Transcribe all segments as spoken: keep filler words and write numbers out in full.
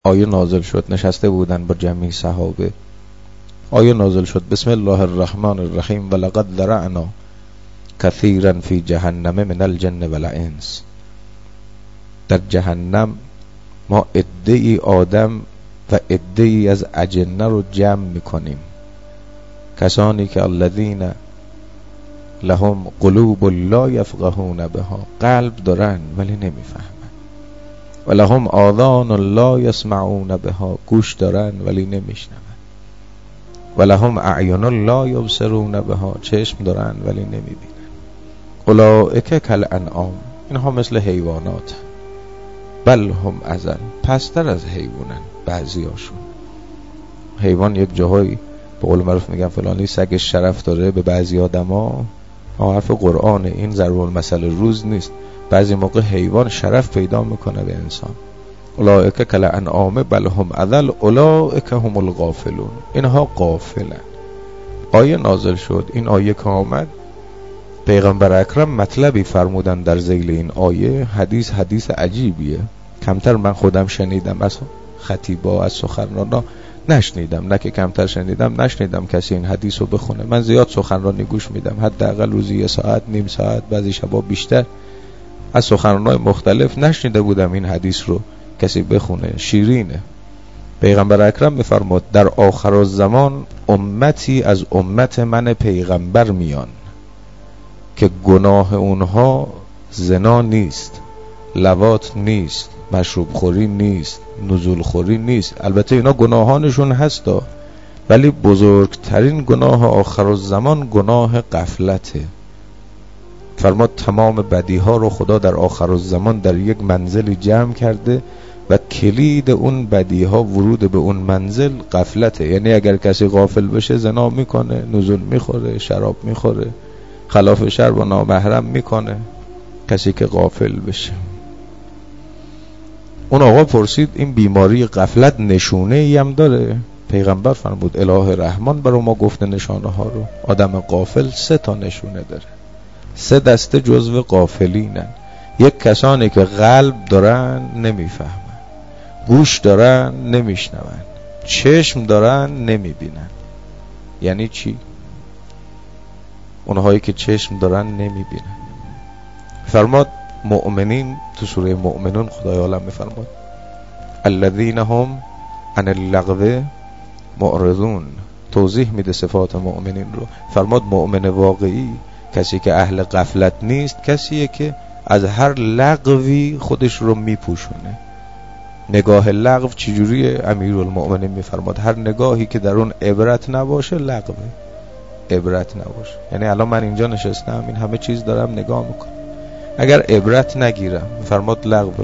آیه نازل شد. نشسته بودن با جمعی صحابه. آیه نازل شد بسم الله الرحمن الرحیم ولقد ذرأنا کثیرا فی جهنم من الجن والانس. در جهنم ما عده‌ای آدم و عده‌ای از اجنه رو جمع میکنیم. کسانی که الذین لهم قلوب لا یفقهون بها، قلب دارن ولی نمیفهمن. و لهم آذان لا یسمعون بها، گوش دارن ولی نمیشنون. و لهم اعین لا یبصرون بها، چشم دارن ولی نمیبینن. اولئک کالانعام، اینها مثل حیوانات. بل هم اضل، پستر از حیوانن بعضیاشون. حیوان یک جاهایی به قول معروف میگن فلانی سگش شرف داره به بعضی آدما، حرف قرآن، این ضرب المثل روز نیست. بعضی موقع حیوان شرف پیدا میکنه به انسان. اولئک کالانعام بل هم اضل اولئک هم الغافلون، اینها غافلن. آیه نازل شد. این آیه که آمد پیغمبر اکرم مطلبی فرمودن در ذیل این آیه. حدیث حدیث عجیبیه، کمتر من خودم شنیدم از خطیبا، از سخنرانا نشنیدم. نه که کمتر شنیدم، نشنیدم کسی این حدیث رو بخونه. من زیاد سخنرانی گوش میدم، حداقل روزی یه ساعت، نیم ساعت، بعضی شبا بیشتر. از سخنرانای مختلف نشنیده بودم این حدیث رو کسی بخونه. شیرینه. پیغمبر اکرم میفرمود در آخر الزمان امتی از امت من پیغمبر میان که گناه اونها زنا نیست، لواط نیست، مشروب خوری نیست، نزول خوری نیست. البته اینا گناهانشون هستا، ولی بزرگترین گناه آخر الزمان گناه غفلته. فرماد تمام بدیها رو خدا در آخر الزمان در یک منزلی جمع کرده و کلید اون بدیها ورود به اون منزل غفلته. یعنی اگر کسی غافل بشه زنا میکنه، نزول میخوره، شراب میخوره، خلاف شرع و نامحرم میکنه. کسی که غافل بشه. اون آقا پرسید این بیماری غفلت نشونه ای هم داره؟ پیغمبر فرمود اله رحمان برای ما گفته نشانه ها رو. آدم غافل سه تا نشونه داره. سه دسته جزو غافلینن. یک کسانی که قلب دارن نمیفهمن، گوش دارن نمیشنون، چشم دارن نمیبینن. یعنی چی؟ اونهایی که چشم دارن نمیبینن. فرماد مؤمنین تو سوره مؤمنون خدای عالم میفرماد الذین هم عن اللغو معرضون. توضیح میده صفات مؤمنین رو. فرماد مؤمن واقعی کسی که اهل غفلت نیست، کسیه که از هر لغوی خودش رو میپوشونه. نگاه لغو چجوریه؟ امیرالمؤمنین میفرماد هر نگاهی که در اون عبرت نباشه لغوه، عبرت نباشه. یعنی الان من اینجا نشستم این همه چیز دارم نگاه میکنم، اگر عبرت نگیرم فرماد لغوه.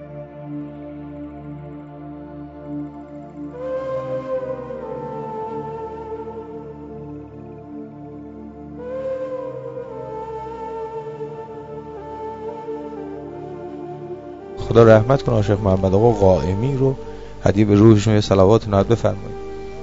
خدا رحمت کنه شیخ محمد آقا قائمی رو، هدیه به روحشون یه صلوات نهاد بفرمایید.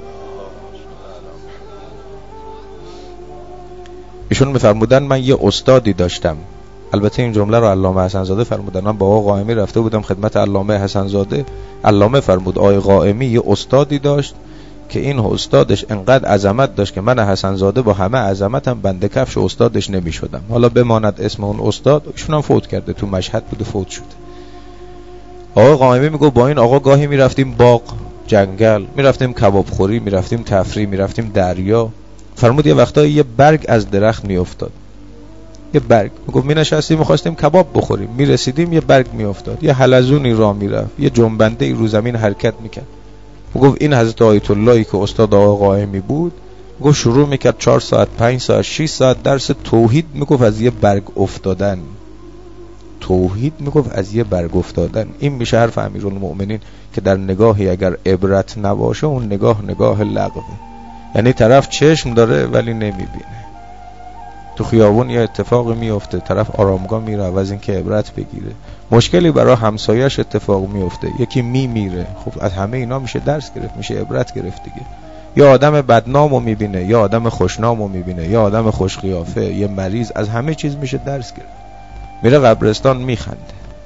ایشون میفرمودن من یه استادی داشتم. البته این جمله رو علامه حسن زاده فرمودن. من با آقا قائمی رفته بودم خدمت علامه حسن زاده. علامه فرمود آقا قائمی یه استادی داشت که این استادش انقدر عظمت داشت که من حسن زاده با همه عظمتم بنده کفش استادش نمیشدم. حالا بماند اسم اون استاد، ایشون هم فوت کرده، تو مشهد بوده فوت شده. آقا قائمی میگه با این آقا گاهی میرفتیم باغ، جنگل، میرفتیم کباب خوری، میرفتیم تفریح، میرفتیم دریا. فرمود یه وقتایی یه برگ از درخت میافتاد، یه برگ. میگفت می نشستیم میخواستیم کباب بخوریم، میرسیدیم یه برگ میافتاد، یه حلزونی راه میرفت، یه جنبنده ای رو زمین حرکت میکرد. میگفت این حضرت آیت اللهی که استاد آقا قائمی بود، میگفت شروع میکرد چهار ساعت، پنج ساعت، شش ساعت درس توحید میگفت از یه برگ افتادن. توحید میگفت از یه برگ افتادن. این میشه حرف امیرالمؤمنین که در نگاهی اگر عبرت نباشه اون نگاه نگاه لغوه. یعنی طرف چشم داره ولی نمیبینه. تو خیابون یه اتفاقی میفته، طرف آرامگاه میره عوض این که عبرت بگیره. مشکلی برای همسایه‌اش اتفاق میفته، یکی میمیره. خب از همه اینا میشه درس گرفت، میشه عبرت گرفت دیگه. یا آدم بدنامو میبینه، یا آدم خوشنامو میبینه، یا آدم خوش قیافه، یه مریض، از همه چیز میشه درس گرفت. میره قبرستان میخنده.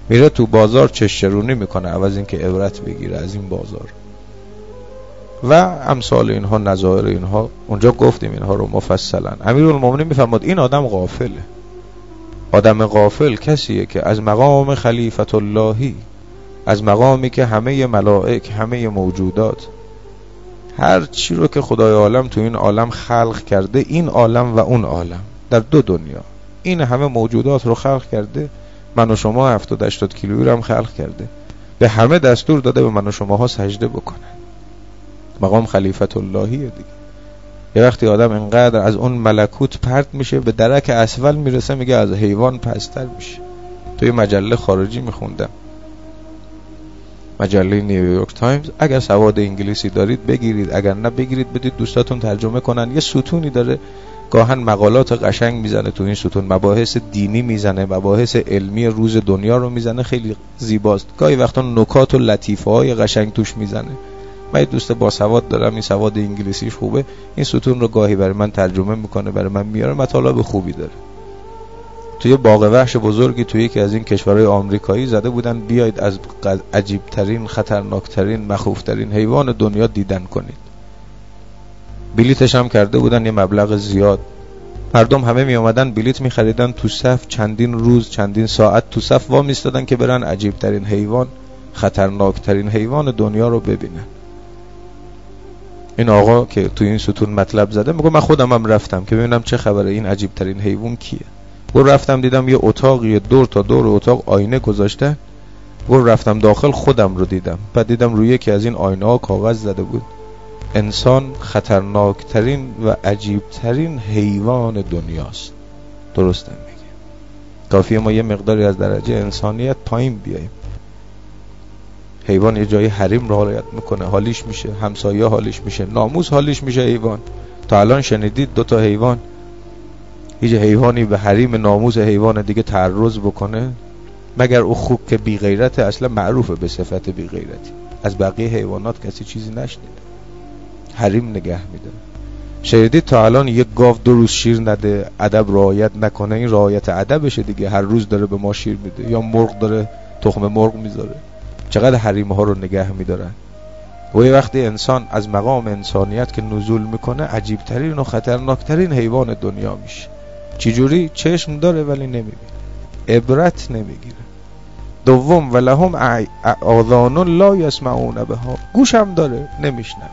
میره تو بازار چشرونی میکنه عوض این که عبرت بگیره از این بازار و امثال اینها، نظایر اینها. اونجا گفتیم اینها رو مفصلا. امیرالمومنین میفرماد این آدم غافله. آدم غافل کسیه که از مقام خلیفت اللهی، از مقامی که همه ملائک، همه موجودات، هر چی رو که خدای عالم تو این عالم خلق کرده، این عالم و اون عالم در دو دنیا، این همه موجودات رو خلق کرده. من و شما هفتاد هشتاد کیلویی رو هم خلق کرده، به همه دستور داده به من و شماها سجده بکنن. مقام خلیفت اللهیه دیگه. یه وقتی آدم اینقدر از اون ملکوت پرت میشه به درک اسفل میرسه، میگه از حیوان پستر میشه. توی مجله خارجی میخوندم، مجله نیویورک تایمز. اگر سواد انگلیسی دارید بگیرید، اگر نه بگیرید بدید دوستاتون ترجمه کنن. یه ستونی داره گاهن مقالات قشنگ میزنه تو این ستون، مباحث دینی میزنه، مباحث علمی روز دنیا رو میزنه، خیلی زیباست. گاهی وقتا نکات و لطیفه های قشنگ توش میزنه. من یه دوست با سواد دارم، این سواد انگلیسیش خوبه، این ستون رو گاهی برای من ترجمه میکنه، برای من میاره، مطالب خوبی داره. توی باغ وحش بزرگی توی یکی از این کشورهای آمریکایی زده بودن بیاید از عجیبترین، خطرناکترین، مخوفترین حیوان دنیا دیدن کنید. بلیتش هم کرده بودن یه مبلغ زیاد. مردم همه می اومدن بلیت می خریدن، تو صف چندین روز، چندین ساعت تو صف وا میستادن که برن عجیبترین حیوان، خطرناکترین حیوان دنیا رو ببینن. این آقا که تو این ستون مطلب زده میگه من خودم هم رفتم که ببینم چه خبره، این عجیبترین حیوان کیه. گفت رفتم دیدم یه اتاقیه، دور تا دور اتاق آینه گذاشته. گفت رفتم داخل خودم رو دیدم، بعد دیدم روی یکی از این آینه ها کاغذ زده بود انسان خطرناکترین و عجیبترین حیوان دنیاست. درسته میگه. کافیه ما یه مقداری از درجه انسانیت پایین بیاییم. حیوان یه جایی حریم رو رعایت میکنه، حالیش میشه، همسایه حالیش میشه، ناموس حالیش میشه. حیوان تا الان شنیدید دو تا حیوان، هیچ حیوانی به حریم ناموس حیوان دیگه تعرض بکنه؟ مگر او خوب که بی غیرته، اصلا معروفه به صفت بی غیرتی. از بقیه حیوانات کسی چیزی نشنیده، حریم نگه میده. شنیدید تا الان یک گاو دو روز شیر نده، ادب رعایت نکنه؟ این رعایت ادبشه دیگه، هر روز داره به ما شیر میده. یا مرغ داره تخم مرغ میذاره، چقدر حریم ها رو نگه میدارن. و یه وقتی انسان از مقام انسانیت که نزول میکنه، عجیبترین و خطرناکترین حیوان دنیا میشه. چجوری؟ چشم داره ولی نمیبینه، عبرت نمیگیره. دوم ولهم آذان لا یسمعون بها، گوش هم داره نمیشنوه.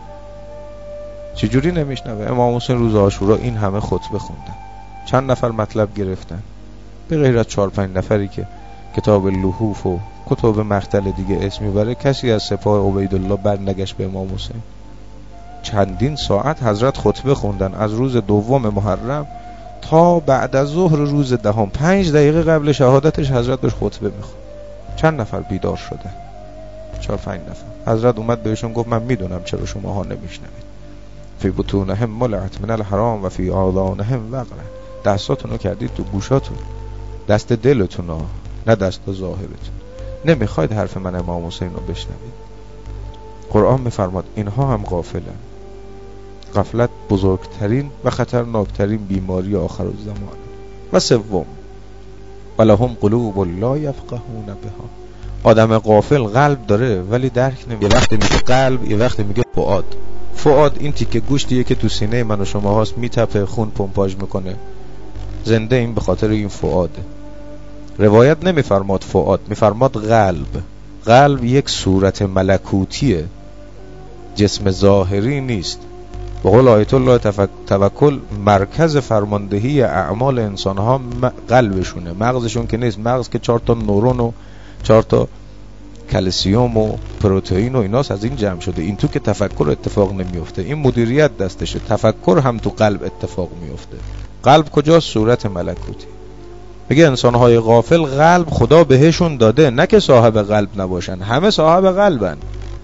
چجوری نمیشنوه؟ امام حسین روز عاشورا این همه خطبه خوندن، چند نفر مطلب گرفتن، به غیر از چهار پنج نفری که کتاب لحوف و کتب مختل دیگه اسم میبره، کسی از سپاه عبیدالله برنگشت به امام حسین. چندین ساعت حضرت خطبه خوندن از روز دوم محرم تا بعد از ظهر روز دهم. پنج دقیقه قبل شهادتش حضرت بهش خطبه میخوند. چند نفر بیدار شدن؟ چهار پنج نفر. حضرت اومد بهشون گفت من میدونم چرا شماها نمیشنوید. فی بطونهم ملعت من الحرام و فی آذانهم وقرا. دستاتونو کردید تو گوشاتون، دست دلتون ها، نه دست ظاهرتون. نمیخواید حرف من امام حسین رو بشنوید. قرآن میفرماد اینها هم غافلن. غفلت بزرگترین و خطرناکترین بیماری آخر الزمان. و سوم ولهم قلوب لا یفقهون بها. آدم غافل قلب داره ولی درک نمیکنه. یه وقتی میگه قلب، یه وقتی میگه فؤاد. فؤاد این تیکه گوشتیه که تو سینه من و شما هاست، میتپه، خون پمپاژ میکنه، زنده. این به خاطر این فؤاده. روایت نمیفرماد فؤاد، میفرماد قلب. قلب یک صورت ملکوتیه، جسم ظاهری نیست. به قول آیت الله توکل مرکز فرماندهی اعمال انسان ها قلبشونه، مغزشون که نیست. مغز که چهار تا نورون و چهار تا کلسیوم و پروتئین و ایناس از این جمع شده. این تو که تفکر اتفاق نمیفته، این مدیریت دستشه. تفکر هم تو قلب اتفاق میفته. قلب کجاست؟ صورت ملکوتی. میگه انسان‌های غافل قلب خدا بهشون داده، نه که صاحب قلب نباشن، همه صاحب قلبن،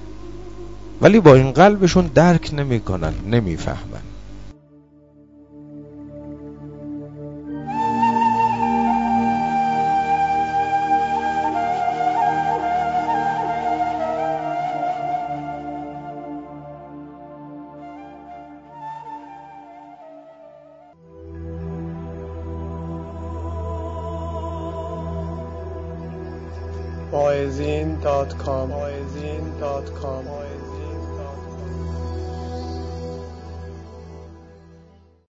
ولی با این قلبشون درک نمیکنن، نمیفهمن. واعظین دات کام